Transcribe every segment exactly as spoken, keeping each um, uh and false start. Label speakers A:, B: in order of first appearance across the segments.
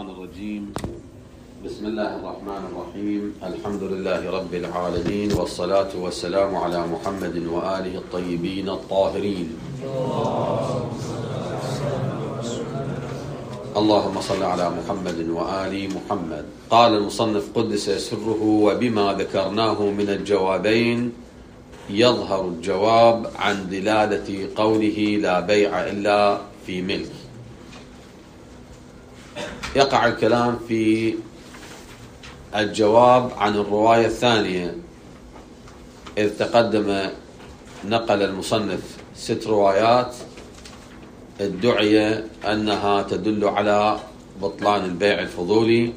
A: الشيطان الرجيم. بسم الله الرحمن الرحيم. الحمد لله رب العالمين، والصلاة والسلام على محمد وآله الطيبين الطاهرين. اللهم صل على محمد وآل محمد. قال المصنف قدس سره: وبما ذكرناه من الجوابين يظهر الجواب عن دلالة قوله لا بيع إلا في ملك. يقع الكلام في الجواب عن الرواية الثانية، إذ تقدم نقل المصنف ست روايات ادعي أنها تدل على بطلان البيع الفضولي،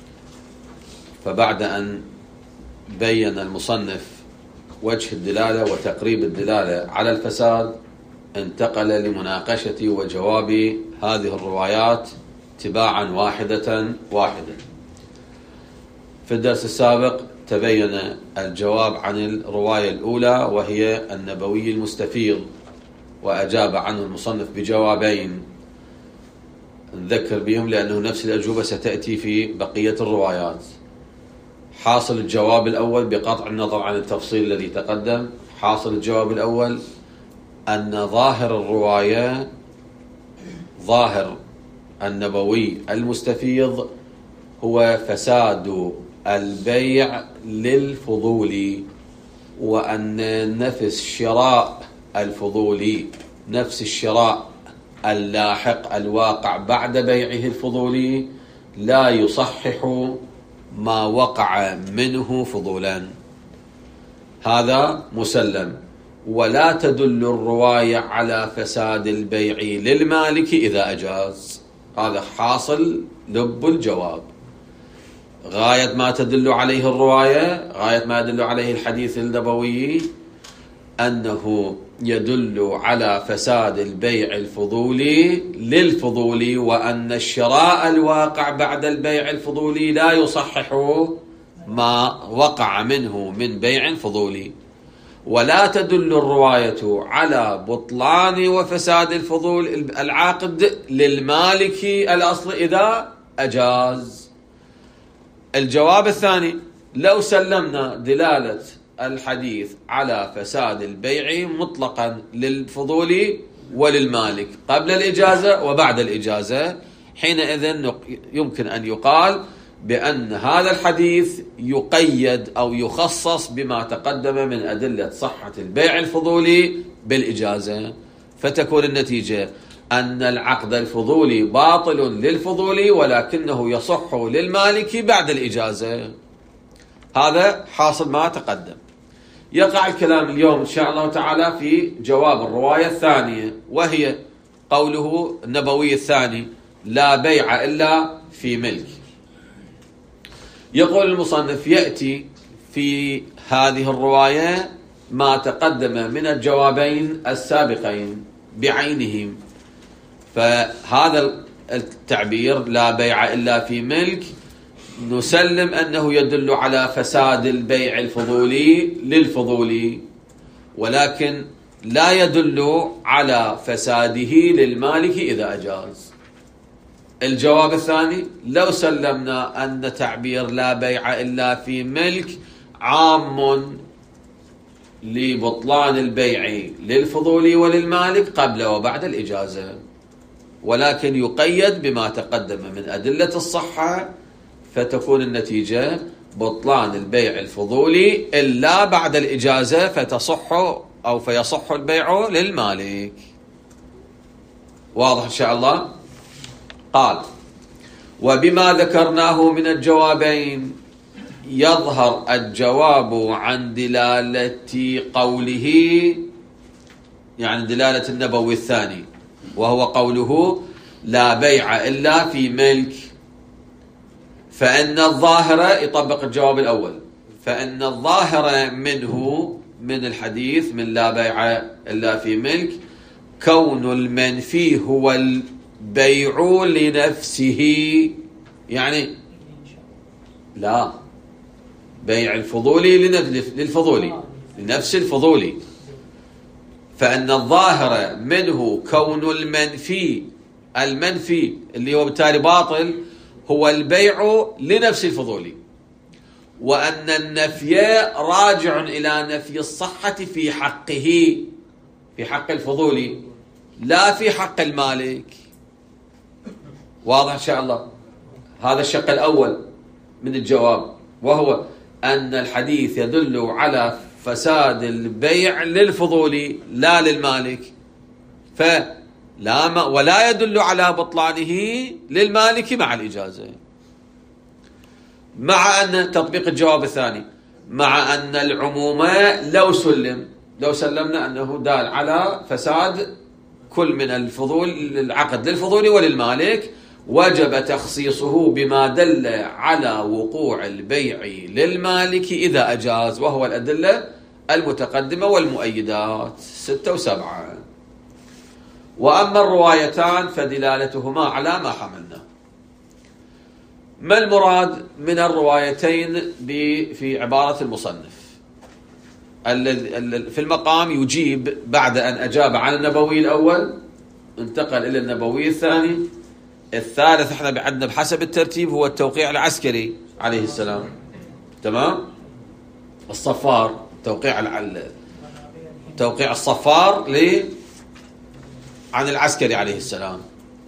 A: فبعد أن بين المصنف وجه الدلالة وتقريب الدلالة على الفساد انتقل لمناقشة وجواب هذه الروايات تباعا واحدة واحدة. في الدرس السابق تبين الجواب عن الرواية الأولى وهي النبوي المستفيض، وأجاب عنه المصنف بجوابين نذكر بهم لأنه نفس الأجوبة ستأتي في بقية الروايات. حاصل الجواب الأول بقطع النظر عن التفصيل الذي تقدم، حاصل الجواب الأول أن ظاهر الرواية ظاهر النبوي المستفيض هو فساد البيع للفضول، وأن نفس شراء الفضولي نفس الشراء اللاحق الواقع بعد بيعه الفضولي لا يصحح ما وقع منه فضولا. هذا مسلم. ولا تدل الرواية على فساد البيع للمالك إذا أجاز. هذا حاصل لب الجواب. غاية ما تدل عليه الرواية، غاية ما يدل عليه الحديث النبوي، أنه يدل على فساد البيع الفضولي للفضولي، وأن الشراء الواقع بعد البيع الفضولي لا يصحح ما وقع منه من بيع فضولي. ولا تدل الرواية على بطلان وفساد الفضول العقد للمالك الأصل إذا أجاز. الجواب الثاني: لو سلمنا دلالة الحديث على فساد البيع مطلقا للفضول وللمالك قبل الإجازة وبعد الإجازة، حينئذ يمكن أن يقال بأن هذا الحديث يقيد أو يخصص بما تقدم من أدلة صحة البيع الفضولي بالإجازة، فتكون النتيجة أن العقد الفضولي باطل للفضولي ولكنه يصح للمالك بعد الإجازة. هذا حاصل ما تقدم. يقع الكلام اليوم إن شاء الله تعالى في جواب الرواية الثانية، وهي قوله النبوي الثاني: لا بيع إلا في ملك. يقول المصنف: يأتي في هذه الرواية ما تقدم من الجوابين السابقين بعينهم. فهذا التعبير لا بيع إلا في ملك نسلم أنه يدل على فساد البيع الفضولي للفضولي، ولكن لا يدل على فساده للمالك إذا أجاز. الجواب الثاني: لو سلمنا أن تعبير لا بيع إلا في ملك عام لبطلان البيع للفضولي وللمالك قبل وبعد الإجازة، ولكن يقيد بما تقدم من أدلة الصحة، فتكون النتيجة بطلان البيع الفضولي إلا بعد الإجازة فتصح أو فيصح البيع للمالك. واضح إن شاء الله؟ قال: وبما ذكرناه من الجوابين يظهر الجواب عن دلالة قوله، يعني دلالة النبوي الثاني، وهو قوله لا بيع إلا في ملك. فإن الظاهر يطبق الجواب الأول، فإن الظاهر منه من الحديث من لا بيع إلا في ملك كون المنفي هو البيع لنفسه، يعني لا بيع الفضولي للفضولي لنفس الفضولي. فإن الظاهر منه كون المنفي المنفي اللي هو بالتالي باطل هو البيع لنفس الفضولي، وأن النفي راجع إلى نفي الصحة في حقه، في حق الفضولي لا في حق المالك. واضح إن شاء الله؟ هذا الشق الأول من الجواب، وهو أن الحديث يدل على فساد البيع للفضولي لا للمالك، فلا ولا يدل على بطلانه للمالك مع الإجازة. مع أن تطبيق الجواب الثاني، مع أن العموم لو سلم لو سلمنا أنه دال على فساد كل من الفضول العقد للفضول وللمالك، وجب تخصيصه بما دل على وقوع البيع للمالك إذا أجاز، وهو الأدلة المتقدمة والمؤيدات ستة وسبعة. وأما الروايتان فدلالتهما على ما حملنا. ما المراد من الروايتين في عبارة المصنف؟ في المقام يجيب بعد أن أجاب عن النبوي الأول انتقل إلى النبوي الثاني. الثالث احنا عندنا بحسب الترتيب هو التوقيع العسكري عليه السلام، تمام؟ الصفار، توقيع توقيع الصفار ل عن العسكري عليه السلام.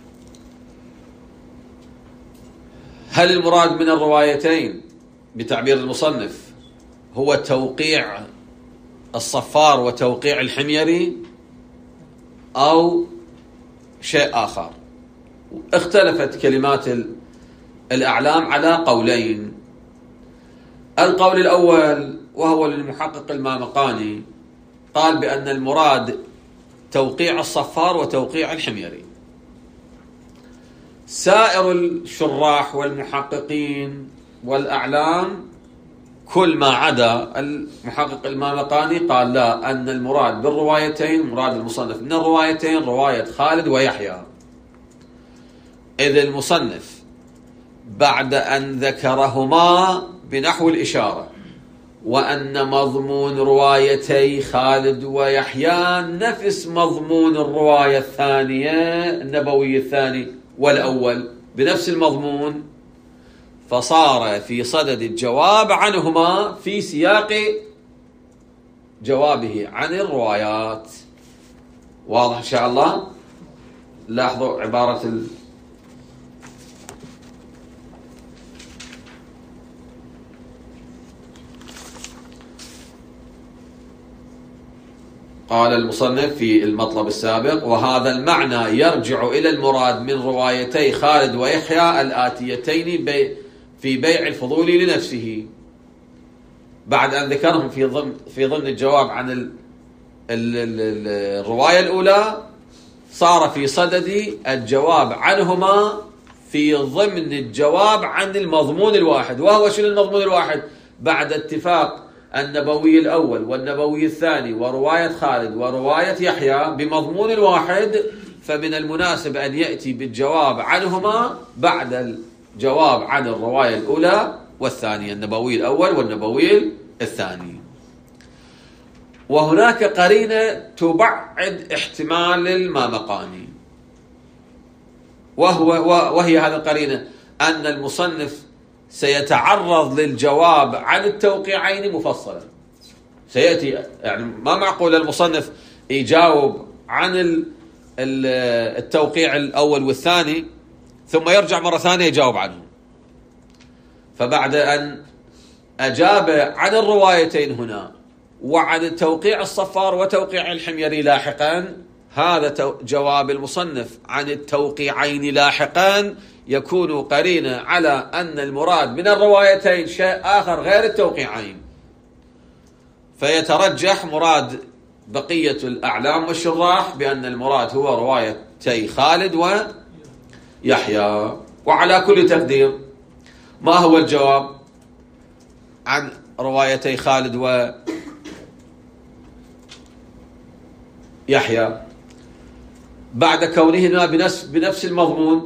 A: هل المراد من الروايتين بتعبير المصنف هو توقيع الصفار وتوقيع الحميري أو شيء آخر؟ اختلفت كلمات الأعلام على قولين. القول الأول وهو للمحقق المامقاني قال بأن المراد توقيع الصفار وتوقيع الحميري. سائر الشراح والمحققين والأعلام كل ما عدا المحقق المامقاني قال لا، أن المراد بالروايتين، مراد المصنف من الروايتين رواية خالد ويحيى، إذ المصنف بعد أن ذكرهما بنحو الإشارة وأن مضمون روايتي خالد ويحيى نفس مضمون الرواية الثانية النبوي الثاني والأول بنفس المضمون، فصار في صدد الجواب عنهما في سياق جوابه عن الروايات. واضح إن شاء الله؟ لاحظوا عبارة ال قال المصنف في المطلب السابق: وهذا المعنى يرجع إلى المراد من روايتي خالد ويحيى الآتيتين بي في بيع الفضول لنفسه، بعد أن ذكرهم في ضمن في ضمن الجواب عن ال ال ال الرواية الأولى، صار في صدد الجواب عنهما في ضمن الجواب عن المضمون الواحد. وهو شنو المضمون الواحد؟ بعد اتفاق النبوي الأول والنبوي الثاني ورواية خالد ورواية يحيى بمضمون واحد، فمن المناسب أن يأتي بالجواب عنهما بعد الجواب عن الرواية الأولى والثانية، النبوي الأول والنبوي الثاني. وهناك قرينة تبعد احتمال المامقاني، وهو وهي هذه القرينة أن المصنف سيتعرض للجواب عن التوقيعين مفصلا. سيأتي، يعني ما معقول المصنف يجاوب عن التوقيع الأول والثاني ثم يرجع مرة ثانية يجاوب عنه. فبعد أن أجاب عن الروايتين هنا وعن توقيع الصفار وتوقيع الحميري لاحقا، هذا جواب المصنف عن التوقيعين لاحقا يكون قرينة على أن المراد من الروايتين شيء آخر غير التوقيعين، فيترجح مراد بقية الأعلام والشراح بأن المراد هو روايتي خالد ويحيى. وعلى كل تقدير، ما هو الجواب عن روايتي خالد ويحيى بعد كونهما بنفس بنفس المضمون؟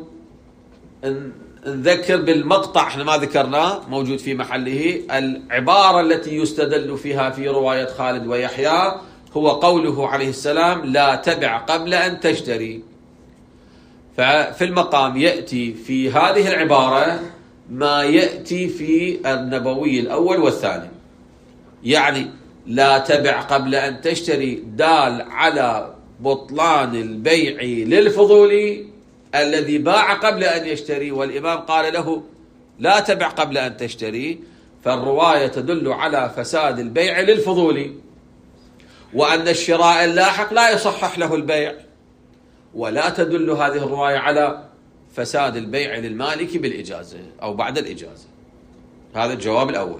A: نذكر بالمقطع احنا ما ذكرناه موجود في محله. العبارة التي يستدل فيها في رواية خالد ويحيى هو قوله عليه السلام: لا تبع قبل أن تشتري. ففي المقام يأتي في هذه العبارة ما يأتي في النبوي الأول والثاني، يعني لا تبع قبل أن تشتري دال على بطلان البيع للفضولي الذي باع قبل أن يشتري، والإمام قال له لا تبع قبل أن تشتري، فالرواية تدل على فساد البيع للفضولي، وأن الشراء اللاحق لا يصحح له البيع، ولا تدل هذه الرواية على فساد البيع للمالك بالإجازة أو بعد الإجازة. هذا الجواب الأول.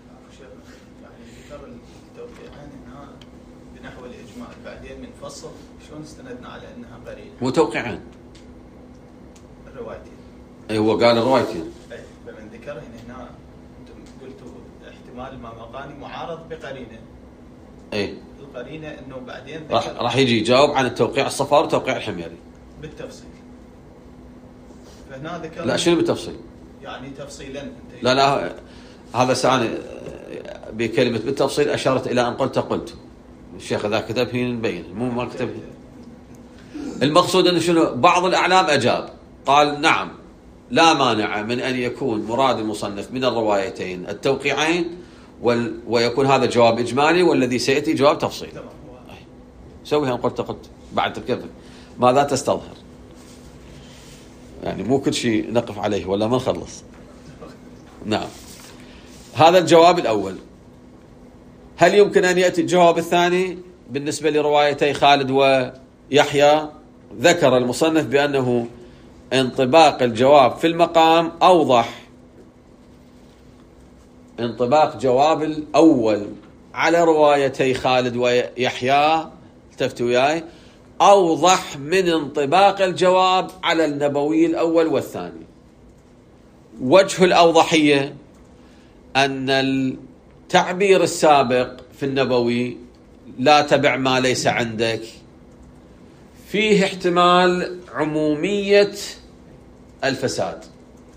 B: بنحو الإجماع بعدين من فصل شلون استندنا على أنها قرينة؟
A: مو توقيعين
B: الروايتين.
A: أي هو قال الروايتين.
B: أي فمن ذكر هنا أنتم قلتوا احتمال ما مقاني معارض بقرينة.
A: أي
B: القرينة إنه بعدين
A: راح راح يجي يجاوب عن التوقيع الصفار وتوقيع الحميري
B: بالتفصيل. فهنا ذكر
A: لا شنو بالتفصيل؟
B: يعني تفصيلا أنت
A: لا لا هذا سأنا بكلمة بالتفصيل أشرت إلى أن قلت قلت الشيخ ذا كتب هنا نبين مو ما كتب. المقصود أنه شنو بعض الأعلام أجاب قال نعم لا مانع من أن يكون مراد المصنف من الروايتين التوقيعين وال... ويكون هذا جواب إجمالي والذي سيأتي جواب تفصيل. سويها قلت قلت بعد كيف ماذا تستظهر يعني مو كل شيء نقف عليه ولا ما نخلص. نعم هذا الجواب الأول. هل يمكن أن يأتي الجواب الثاني بالنسبة لروايتي خالد ويحيى؟ ذكر المصنف بأنه انطباق الجواب في المقام أوضح، انطباق جواب الأول على روايتي خالد ويحيى التفتوا وياي أوضح من انطباق الجواب على النبوي الأول والثاني. وجه الأوضحية أن التعبير السابق في النبوي لا تبع ما ليس عندك فيه احتمال عمومية الفساد،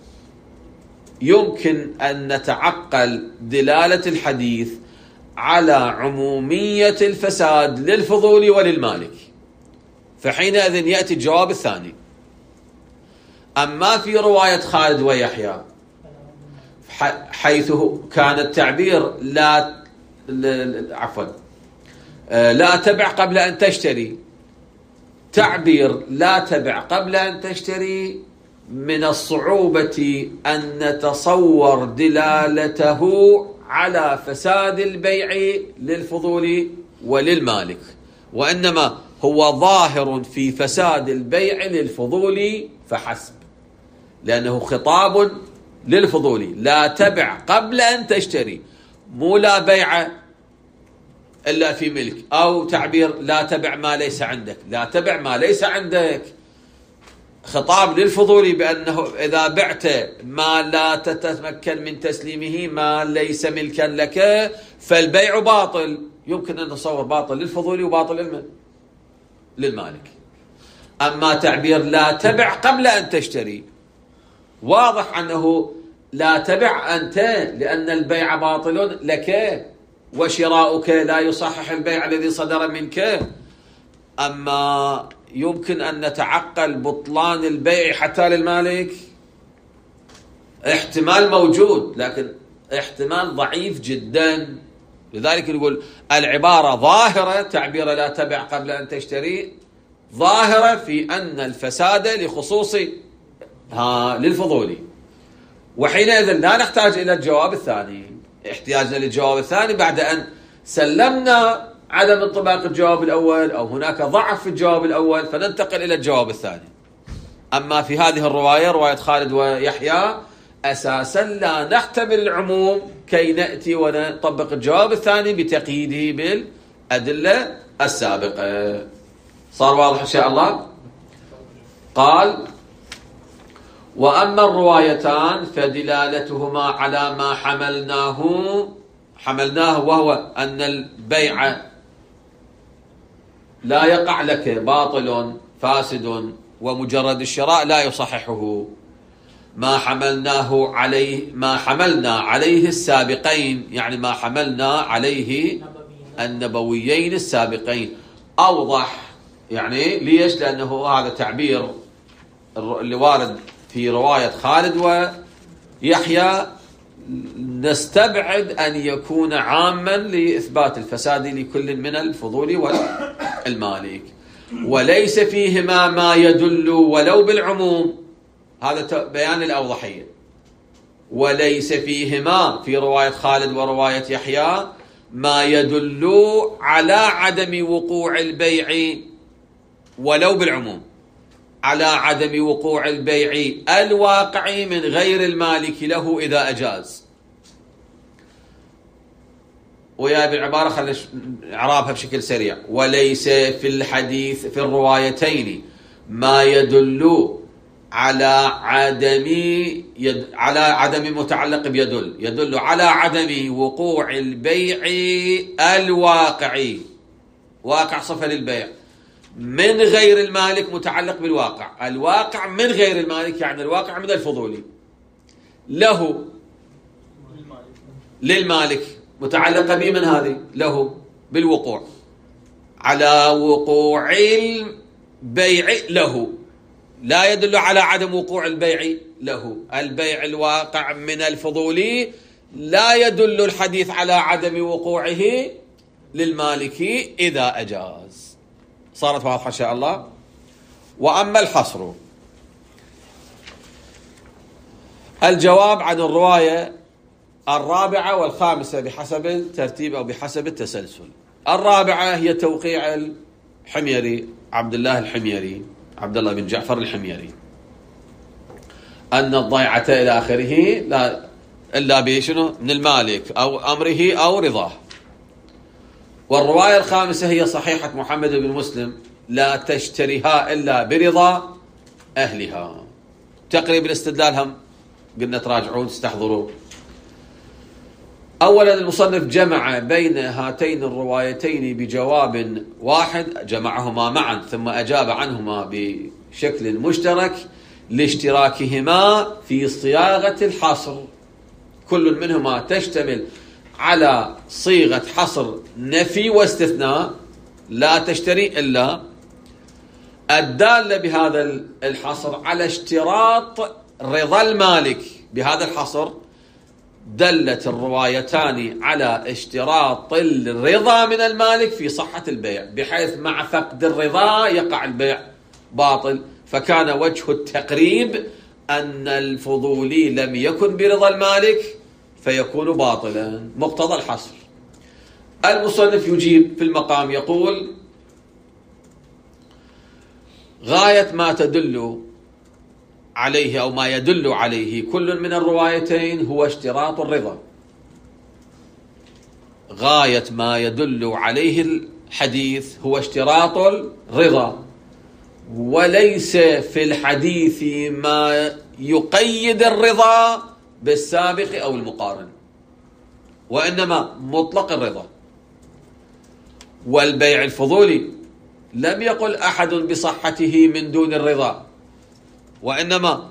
A: يمكن أن نتعقل دلالة الحديث على عمومية الفساد للفضول وللمالك، فحينئذ يأتي الجواب الثاني. أما في رواية خالد ويحيى حيث كان التعبير لا عفوا لا تبع قبل أن تشتري، تعبير لا تبع قبل أن تشتري من الصعوبة أن نتصور دلالته على فساد البيع للفضول وللمالك، وإنما هو ظاهر في فساد البيع للفضول فحسب، لأنه خطاب للفضول لا تبع قبل أن تشتري، مو لا بيع إلا في ملك، أو تعبير لا تبع ما ليس عندك. لا تبع ما ليس عندك خطاب للفضول بأنه إذا بعت ما لا تتمكن من تسليمه ما ليس ملكا لك فالبيع باطل. يمكن أن نتصور باطل للفضول وباطل للمالك. أما تعبير لا تبع قبل أن تشتري واضح أنه لا تبع أنت لأن البيع باطل لك وشراؤك لا يصحح البيع الذي صدر منك. أما يمكن أن نتعقل بطلان البيع حتى للمالك، احتمال موجود لكن احتمال ضعيف جدا. لذلك نقول العبارة ظاهرة، تعبير لا تبع قبل أن تشتري ظاهرة في أن الفساد لخصوص ها للفضولي، وحينئذ لا نحتاج إلى الجواب الثاني. احتياجنا للجواب الثاني بعد أن سلمنا عدم انطباق الجواب الأول أو هناك ضعف في الجواب الأول فننتقل إلى الجواب الثاني. أما في هذه الرواية رواية خالد ويحيى أساسا لا نحتمل العموم كي نأتي ونطبق الجواب الثاني بتقييده بالأدلة السابقة. صار واضح إن شاء الله؟ قال وأما الروايتان فدلالتهما على ما حملناه حملناه وهو أن البيع لا يقع لك باطل فاسد ومجرد الشراء لا يصححه، ما حملناه عليه ما حملنا عليه السابقين، يعني ما حملنا عليه النبويين السابقين أوضح. يعني ليش؟ لأنه هذا تعبير اللي وارد في رواية خالد ويحيى نستبعد أن يكون عاما لإثبات الفساد لكل من الفضولي والمالك، وليس فيهما ما يدل ولو بالعموم، هذا بيان الأوضحية، وليس فيهما في رواية خالد ورواية يحيى ما يدل على عدم وقوع البيع ولو بالعموم، على عدم وقوع البيع الواقع من غير المالك له إذا أجاز. ويا بالعبارة خلينا نعرابها بشكل سريع. وليس في الحديث في الروايتين ما يدل على عدم يد على عدم متعلق بيدل يدل على عدم وقوع البيع الواقعي، واقع صفة للبيع من غير المالك متعلق بالواقع، الواقع من غير المالك يعني الواقع من الفضولي له للمالك متعلقة به من هذه له بالوقوع، على وقوع البيع له، لا يدل على عدم وقوع البيع له، البيع الواقع من الفضولي لا يدل الحديث على عدم وقوعه للمالك إذا أجاز. صارت واضحة إن شاء الله. وأما الحصر، الجواب عن الرواية الرابعة والخامسة بحسب الترتيب أو بحسب التسلسل. الرابعة هي توقيع الحميري عبد الله الحميري عبد الله بن جعفر الحميري أن الضيعة إلى آخره لا إلا بشنو من المالك أو أمره أو رضاه. والرواية الخامسة هي صحيحة محمد بن مسلم لا تشتريها إلا برضا أهلها. تقريب الاستدلال هم قلنا تراجعون تستحضروا. أولا المصنف جمع بين هاتين الروايتين بجواب واحد، جمعهما معا ثم أجاب عنهما بشكل مشترك لاشتراكهما في صياغة الحصر، كل منهما تشتمل على صيغة حصر نفي واستثناء لا تشتري إلا، الدالة بهذا الحصر على اشتراط رضا المالك. بهذا الحصر دلت الروايتان على اشتراط الرضا من المالك في صحة البيع، بحيث مع فقد الرضا يقع البيع باطل، فكان وجه التقريب أن الفضولي لم يكن برضا المالك فيكون باطلا، مقتضى الحصر. المصنف يجيب في المقام يقول: غاية ما تدل عليه أو ما يدل عليه كل من الروايتين هو اشتراط الرضا. غاية ما يدل عليه الحديث هو اشتراط الرضا، وليس في الحديث ما يقيد الرضا بالسابق أو المقارن، وإنما مطلق الرضا. والبيع الفضولي لم يقل أحد بصحته من دون الرضا، وإنما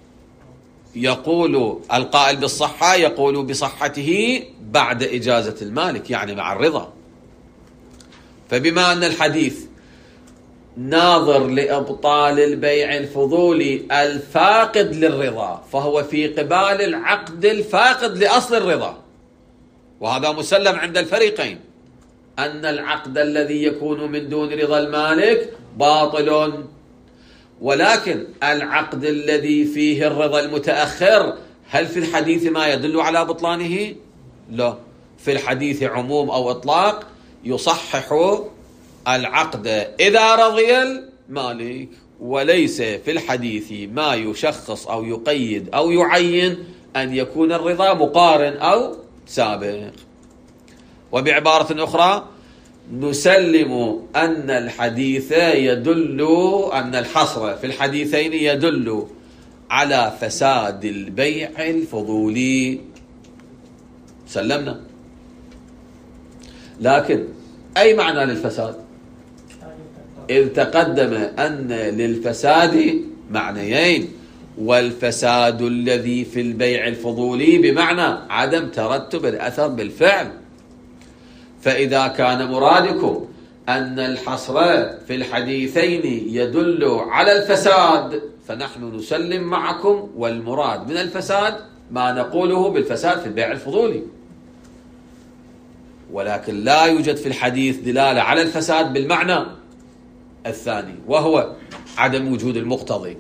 A: يقول القائل بالصحة يقول بصحته بعد إجازة المالك، يعني مع الرضا. فبما أن الحديث ناظر لإبطال البيع الفضولي الفاقد للرضا، فهو في قبال العقد الفاقد لأصل الرضا، وهذا مسلم عند الفريقين أن العقد الذي يكون من دون رضا المالك باطل، ولكن العقد الذي فيه الرضا المتأخر هل في الحديث ما يدل على بطلانه؟ لا، في الحديث عموم أو إطلاق يصحح العقد إذا رضي المالك، وليس في الحديث ما يشخص أو يقيد أو يعين أن يكون الرضا مقارن أو سابق. وبعبارة أخرى نسلم أن الحديث يدل أن الحصر في الحديثين يدل على فساد البيع الفضولي، سلمنا. لكن أي معنى للفساد؟ إذ تقدم أن للفساد معنيين، والفساد الذي في البيع الفضولي بمعنى عدم ترتب الأثر بالفعل. فإذا كان مرادكم أن الحصر في الحديثين يدل على الفساد فنحن نسلم معكم، والمراد من الفساد ما نقوله بالفساد في البيع الفضولي، ولكن لا يوجد في الحديث دلالة على الفساد بالمعنى الثاني وهو عدم وجود المقتضي،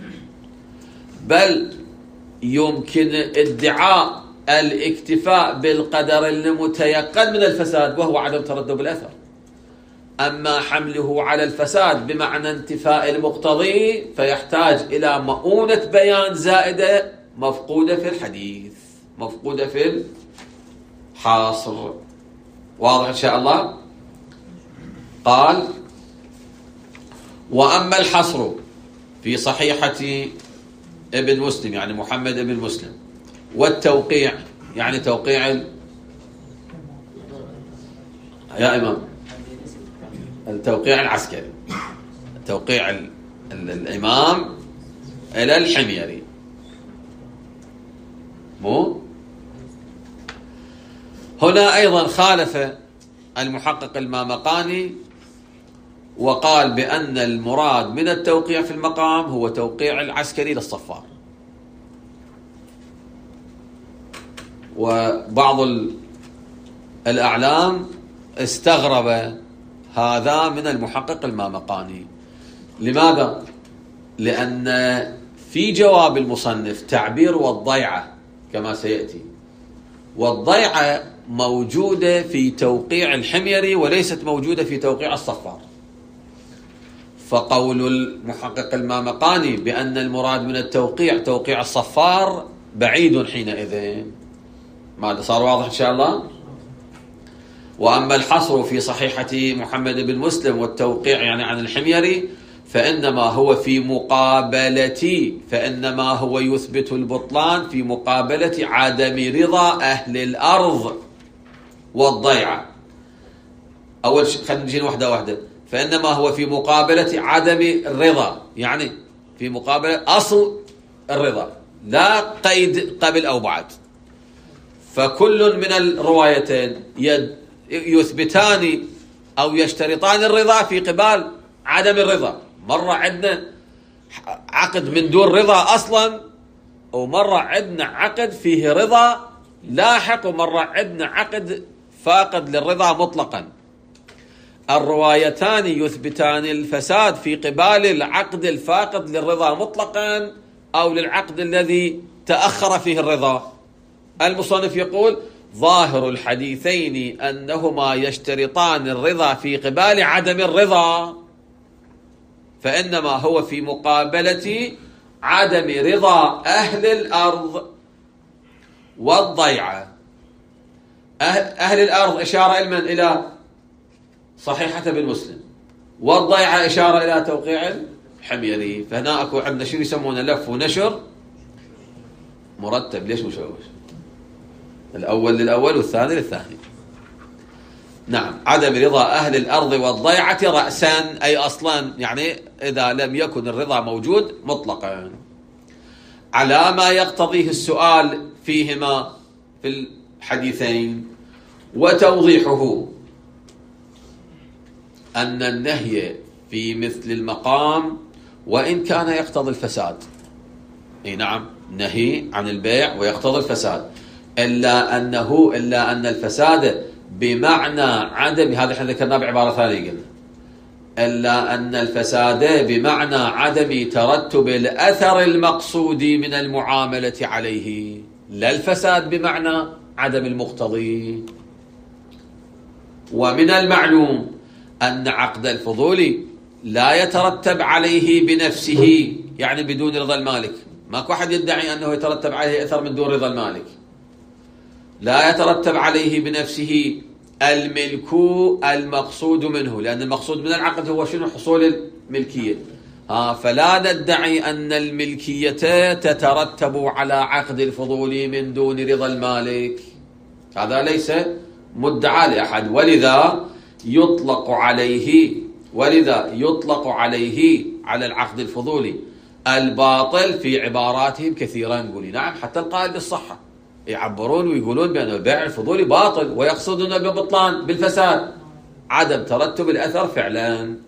A: بل يمكن ادعاء الاكتفاء بالقدر المتيقن من الفساد وهو عدم ترتب الأثر. أما حمله على الفساد بمعنى انتفاء المقتضي فيحتاج إلى مؤونة بيان زائدة مفقودة في الحديث، مفقودة في الحاصر. واضح إن شاء الله؟ قال: وأما الحصر في صحيحة ابن مسلم يعني محمد ابن مسلم، والتوقيع يعني توقيع ال... يا إمام التوقيع العسكري، توقيع ال... ال... الإمام إلى الحميري، مو هنا أيضا خالف المحقق المامقاني وقال بأن المراد من التوقيع في المقام هو توقيع العسكري للصفار. وبعض الأعلام استغرب هذا من المحقق المامقاني. لماذا؟ لأن في جواب المصنف تعبير والضيعة كما سيأتي، والضيعة موجودة في توقيع الحميري وليست موجودة في توقيع الصفار، فقول المحقق المامقاني بأن المراد من التوقيع توقيع الصفار بعيد حينئذ. ماذا صار واضح إن شاء الله؟ وأما الحصر في صحيحة محمد بن مسلم والتوقيع يعني عن الحميري فإنما هو في مقابلة فإنما هو يثبت البطلان في مقابلة عدم رضا أهل الأرض والضيعة. أول شيء خلينا نجي واحدة واحدة. فإنما هو في مقابلة عدم الرضا، يعني في مقابلة أصل الرضا لا قيد قبل أو بعد. فكل من الروايتين يثبتان أو يشترطان الرضا في قبال عدم الرضا. مرة عندنا عقد من دون رضا أصلا، ومرة عندنا عقد فيه رضا لاحق، ومرة عندنا عقد فاقد للرضا مطلقا. الروايتان يثبتان الفساد في قبال العقد الفاقد للرضا مطلقا أو للعقد الذي تأخر فيه الرضا. المصنف يقول: ظاهر الحديثين أنهما يشترطان الرضا في قبال عدم الرضا، فإنما هو في مقابلة عدم رضا أهل الأرض والضيعة. أهل الأرض إشارة إلمن إلى صحيحة ابن مسلم، والضيعة إشارة إلى توقيع الحميري. فهنا أكو عندنا شيء يسمونه لف ونشر مرتب. ليش مشوش؟ الأول للأول والثاني للثاني. نعم، عدم رضا أهل الأرض والضيعة رأسا أي أصلا، يعني إذا لم يكن الرضا موجود مطلقا على ما يقتضيه السؤال فيهما في الحديثين. وتوضيحه أن النهي في مثل المقام وإن كان يقتضي الفساد، أي نعم نهي عن البيع ويقتضي الفساد، إلا أنه إلا أن الفساد بمعنى عدم، هذا احنا ذكرناه بعبارة ثانية قلنا، إلا أن الفساد بمعنى عدم ترتب الأثر المقصود من المعاملة عليه، لا الفساد بمعنى عدم المقتضي. ومن المعلوم أن عقد الفضول لا يترتب عليه بنفسه، يعني بدون رضا المالك. ماكو أحد يدعي أنه يترتب عليه أثر من دون رضا المالك. لا يترتب عليه بنفسه الملك المقصود منه، لأن المقصود من العقد هو شنو؟ حصول الملكية. ها فلا ندعي أن الملكية تترتب على عقد الفضول من دون رضا المالك، هذا ليس مدعى لأحد. ولذا يطلق عليه ولذا يطلق عليه على العقد الفضولي الباطل في عباراتهم كثيرا. نقول نعم، حتى القائل بالصحة يعبرون ويقولون بأن البيع الفضولي باطل، ويقصدون بالبطلان بالفساد. عدم ترتب الأثر فعلا.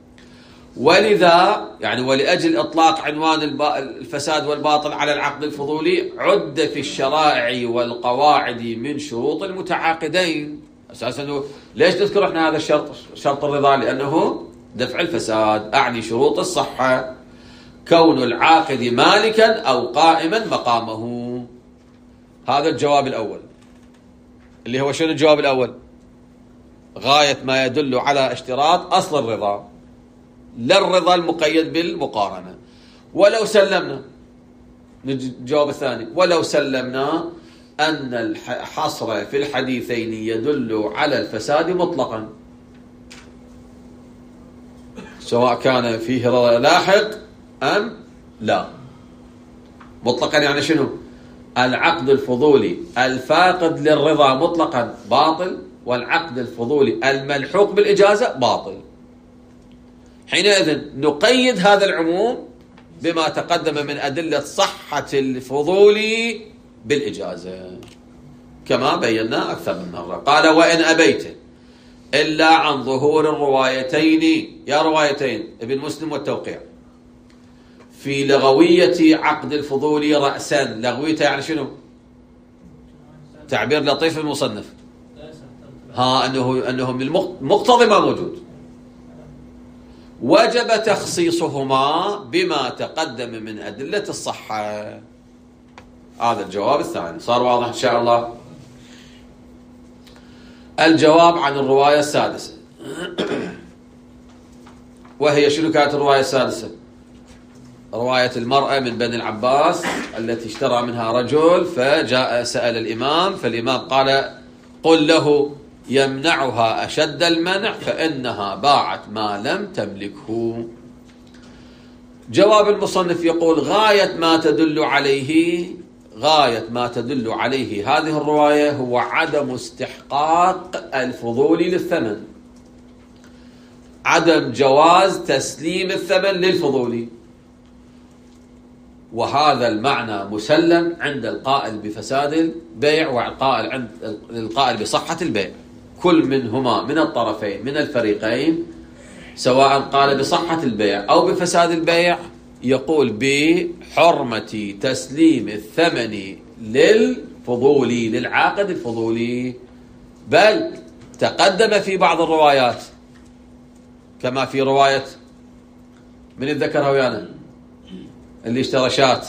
A: ولذا يعني ولأجل إطلاق عنوان الفساد والباطل على العقد الفضولي عد في الشرائع والقواعد من شروط المتعاقدين. أساسا ليش نذكر احنا هذا الشرط شرط الرضا؟ لأنه دفع الفساد. أعني شروط الصحة: كون العاقد مالكا أو قائما مقامه. هذا الجواب الأول اللي هو شنو الجواب الأول؟ غاية ما يدل على اشتراط أصل الرضا، لا الرضا المقيد بالمقارنة. ولو سلمنا، الجواب الثاني، ولو سلمنا أن الحصر في الحديثين يدل على الفساد مطلقا، سواء كان فيه رضا لاحق أم لا. مطلقا يعني شنو؟ العقد الفضولي الفاقد للرضا مطلقا باطل، والعقد الفضولي الملحوق بالإجازة باطل. حينئذ نقيد هذا العموم بما تقدم من أدلة صحة الفضولي بالإجازة كما بينا أكثر من مرة. قال: وإن أبيت إلا عن ظهور الروايتين، يا روايتين ابن مسلم والتوقيع، في لغوية عقد الفضولي رأسا. لغويته يعني شنو؟ تعبير لطيف المصنف، ها أنه أنه من مقتضى ما موجود، وجب تخصيصهما بما تقدم من أدلة الصحة. هذا الجواب الثاني. صار واضح إن شاء الله؟ الجواب عن الرواية السادسة، وهي شنو كانت الرواية السادسة؟ رواية المرأة من بني العباس التي اشترى منها رجل، فجاء سأل الإمام، فالإمام قال: قل له يمنعها أشد المنع فإنها باعت ما لم تملكه. جواب المصنف يقول: غاية ما تدل عليه غاية ما تدل عليه هذه الرواية هو عدم استحقاق الفضولي للثمن، عدم جواز تسليم الثمن للفضولي، وهذا المعنى مسلم عند القائل بفساد البيع والقائل عند القائل بصحة البيع. كل منهما من الطرفين من الفريقين سواء قال بصحة البيع أو بفساد البيع يقول بحرمة تسليم الثمن للفضولي، للعاقد الفضولي. بل تقدم في بعض الروايات كما في رواية من الذكرها ويانا اللي اشترى شات،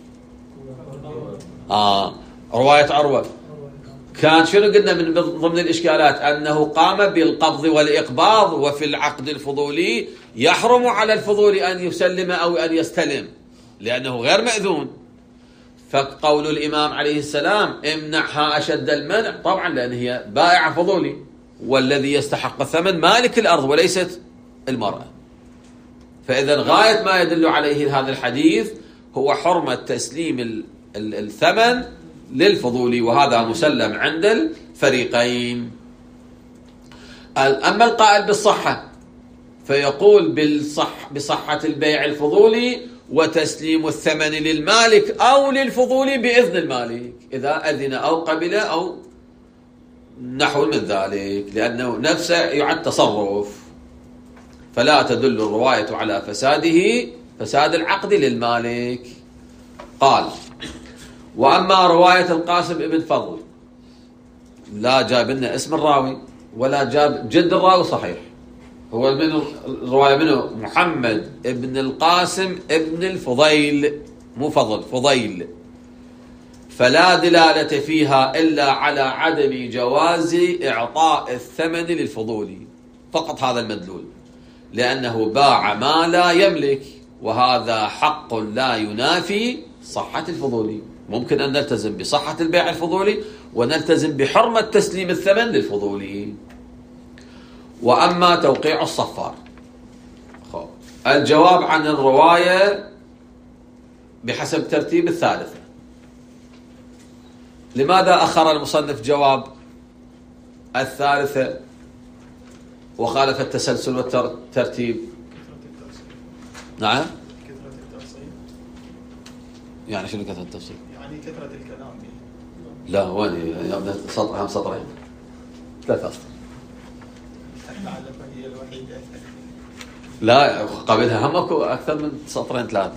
A: آه رواية عروة، كان شنو قلنا من ضمن الإشكالات؟ أنه قام بالقبض والإقباض، وفي العقد الفضولي يحرم على الفضولي أن يسلم أو أن يستلم لأنه غير مأذون. فقول الإمام عليه السلام امنعها أشد المنع، طبعا لأن هي بائع فضولي، والذي يستحق الثمن مالك الأرض وليست المرأة. فإذا غاية ما يدل عليه هذا الحديث هو حرمة تسليم الثمن للفضولي، وهذا مسلم عند الفريقين. أما القائل بالصحة فيقول بالصح بصحة البيع الفضولي وتسليم الثمن للمالك أو للفضولي بإذن المالك، إذا أذن أو قبل أو نحو من ذلك، لأنه نفسه يعد تصرف، فلا تدل الرواية على فساده فساد العقد للمالك. قال: وأما رواية القاسم ابن فضل لا جاب لنا اسم الراوي ولا جاب جد الراوي صحيح، هو من الرواية منه محمد ابن القاسم ابن الفضيل، مو فضل، فضيل، فلا دلالة فيها إلا على عدم جواز إعطاء الثمن للفضولي، فقط هذا المدلول، لأنه باع ما لا يملك، وهذا حق لا ينافي صحة الفضولي. ممكن أن نلتزم بصحة البيع الفضولي ونلتزم بحرمة تسليم الثمن للفضولي. وأما توقيع الصفار، الجواب عن الرواية بحسب ترتيب الثالثة. لماذا أخر المصنف جواب الثالثة وخالف التسلسل والترتيب؟ نعم، يعني شنو كثرة التفصيل؟
B: يعني كثرة الكلام.
A: لا وين سطر هم سطرين ثلاثة أسطر.
B: لعلها هي الوحيدة.
A: لا قبلها هم اكو اكثر من سطرين ثلاثة.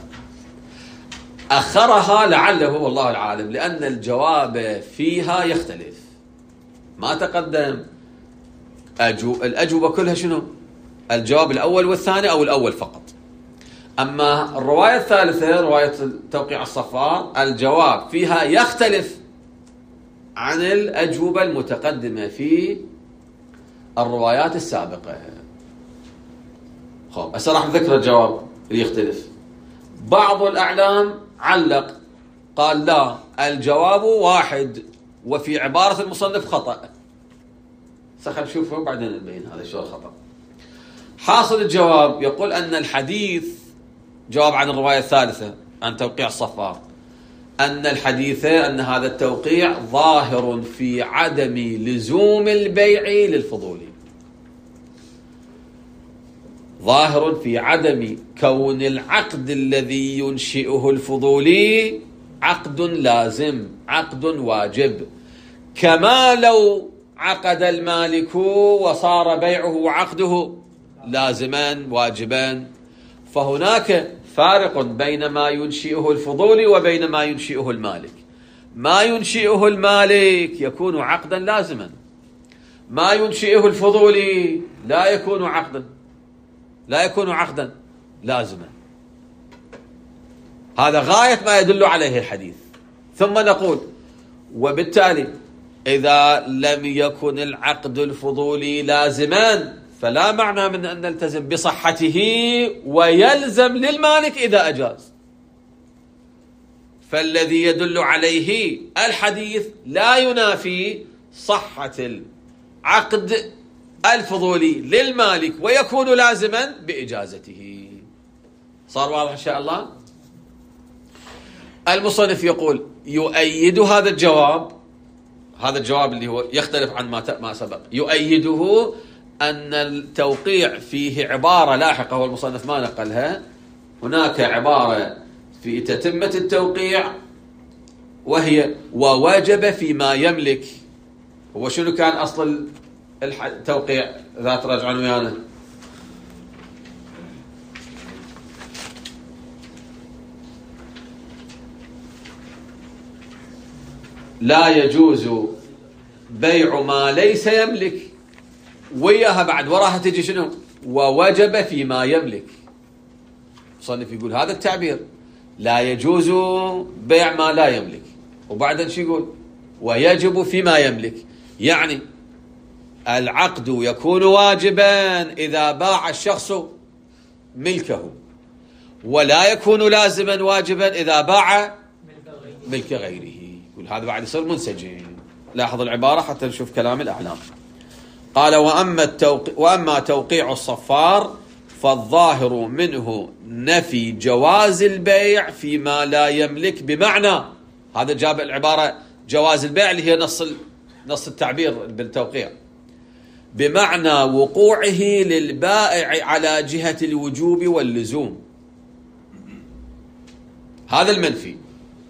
A: اخرها لعله والله العالم لان الجواب فيها يختلف. ما تقدم أجو الاجوبة كلها شنو؟ الجواب الاول والثاني او الاول فقط. اما الرواية الثالثة رواية توقيع الصفار الجواب فيها يختلف عن الاجوبة المتقدمة في الروايات السابقة. خب هسه راح نذكر الجواب اللي يختلف. بعض الأعلام علق قال لا الجواب واحد وفي عبارة المصنف خطأ. خلينا نشوفه بعدين نبين هذا شو الخطأ. حاصل الجواب يقول أن الحديث جواب عن الرواية الثالثة عن توقيع الصفار أن الحديث أن هذا التوقيع ظاهر في عدم لزوم البيع للفضولي. ظاهر في عدم كون العقد الذي ينشئه الفضولي عقد لازم عقد واجب، كما لو عقد المالك وصار بيعه وعقده لازما واجبا. فهناك فارق بين ما ينشئه الفضولي وبين ما ينشئه المالك. ما ينشئه المالك يكون عقدا لازما، ما ينشئه الفضولي لا يكون عقدا لا يكون عقدا لازما. هذا غاية ما يدل عليه الحديث. ثم نقول وبالتالي إذا لم يكن العقد الفضولي لازما فلا معنى من أن نلتزم بصحته ويلزم للمالك إذا أجاز. فالذي يدل عليه الحديث لا ينافي صحة العقد الفضولي للمالك ويكون لازما بإجازته. صار واضح إن شاء الله؟ المصنف يقول يؤيد هذا الجواب، هذا الجواب اللي هو يختلف عن ما ما سبق، يؤيده أن التوقيع فيه عبارة لاحقة والمصنف ما نقلها. هناك عبارة في تتمة التوقيع وهي ووجب فيما يملك. هو شنو كان أصل التوقيع؟ إذا تراجعون ويانا لا يجوز بيع ما ليس يملك، وياها بعد وراها تجي شنو؟ ووجب فيما يملك. مصنف يقول هذا التعبير لا يجوز بيع ما لا يملك، وبعدين شو يقول؟ ويجب فيما يملك. يعني العقد يكون واجبا إذا باع الشخص ملكه، ولا يكون لازما واجبا إذا باع ملك غيره. يقول هذا بعد يصير منسجم. لاحظ العبارة حتى نشوف كلام الأعلام. قال وأما, التوقي وأما توقيع الصفار فالظاهر منه نفي جواز البيع فيما لا يملك، بمعنى هذا جاب العبارة جواز البيع اللي هي نص نص التعبير بالتوقيع، بمعنى وقوعه للبائع على جهة الوجوب واللزوم. هذا المنفي.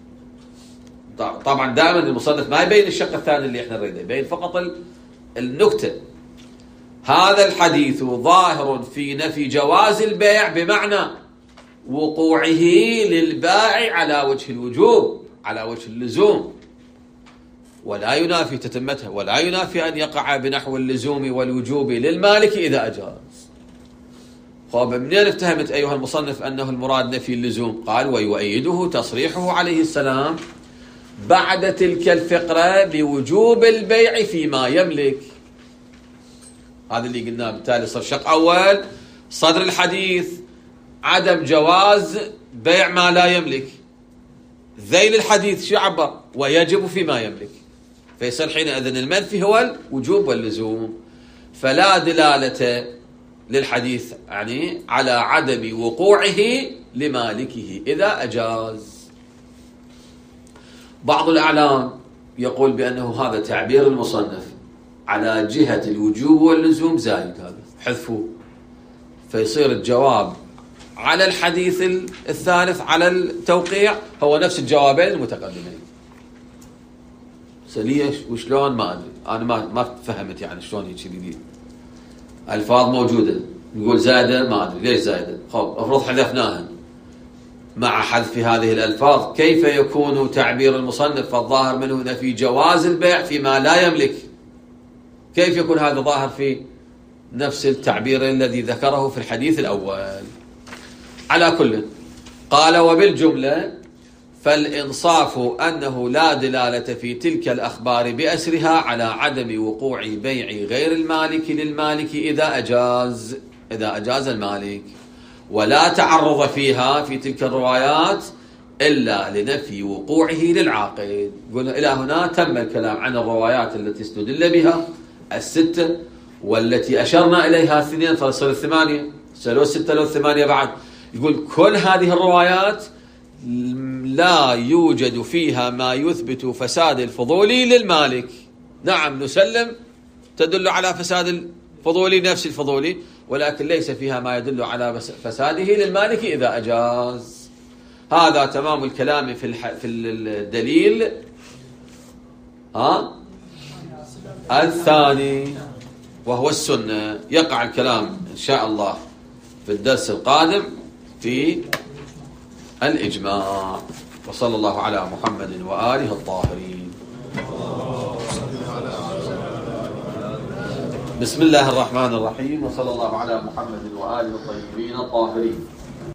A: طبعا دائما المصنف ما يبين الشق الثاني اللي احنا نريده، يبين فقط النكتة. هذا الحديث ظاهر في نفي جواز البيع بمعنى وقوعه للبائع على وجه الوجوب، على وجه اللزوم، ولا ينافي تتمتها، ولا ينافي أن يقع بنحو اللزوم والوجوب للمالك إذا أجاز. طيب منين افتهمت أيها المصنف أنه المراد نفي اللزوم؟ قال ويؤيده تصريحه عليه السلام بعد تلك الفقرة بوجوب البيع فيما يملك. هذا اللي قلناه. بالتالي صار شق أول صدر الحديث عدم جواز بيع ما لا يملك. ذيل الحديث شو عبر؟ ويجب فيما يملك. فيصير حينئذ المنفي هو الوجوب واللزوم، فلا دلالة للحديث يعني على عدم وقوعه لمالكه إذا أجاز. بعض الأعلام يقول بأنه هذا تعبير المصنف على جهة الوجوب واللزوم زايد، هذا حذفوه، فيصير الجواب على الحديث الثالث على التوقيع هو نفس الجوابين المتقدمين. سليش وشلون ما أدري، أنا ما ما فهمت يعني شلون هيك جديد. ألفاظ موجودة، نقول زائدة، ما أدري ليش زائدة، خب افرض حذفناها مع حذف هذه الألفاظ، كيف يكون تعبير المصنف فالظاهر من هنا في جواز البيع فيما لا يملك؟ كيف يكون هذا ظاهر في نفس التعبير الذي ذكره في الحديث الأول؟ على كل قال وبالجملة فالإنصاف أنه لا دلالة في تلك الأخبار بأسرها على عدم وقوع بيع غير المالك للمالك إذا أجاز إذا أجاز المالك، ولا تعرض فيها في تلك الروايات إلا لنفي وقوعه للعاقد. قلنا إلى هنا تم الكلام عن الروايات التي استدل بها الستة، والتي أشرنا إليها اثنين فصل الثمانية، سألوا الستة لو الثمانية بعد. يقول كل هذه الروايات لا يوجد فيها ما يثبت فساد الفضولي للمالك. نعم نسلم تدل على فساد الفضولي نفس الفضولي، ولكن ليس فيها ما يدل على فساده للمالك إذا أجاز. هذا تمام الكلام في الح... في الدليل ها الثاني وهو السنة. يقع الكلام إن شاء الله في الدرس القادم في الإجماع. وصلى الله على محمد وآله الطاهرين. بسم الله الرحمن الرحيم، وصلى الله على محمد وآله الطيبين الطاهرين.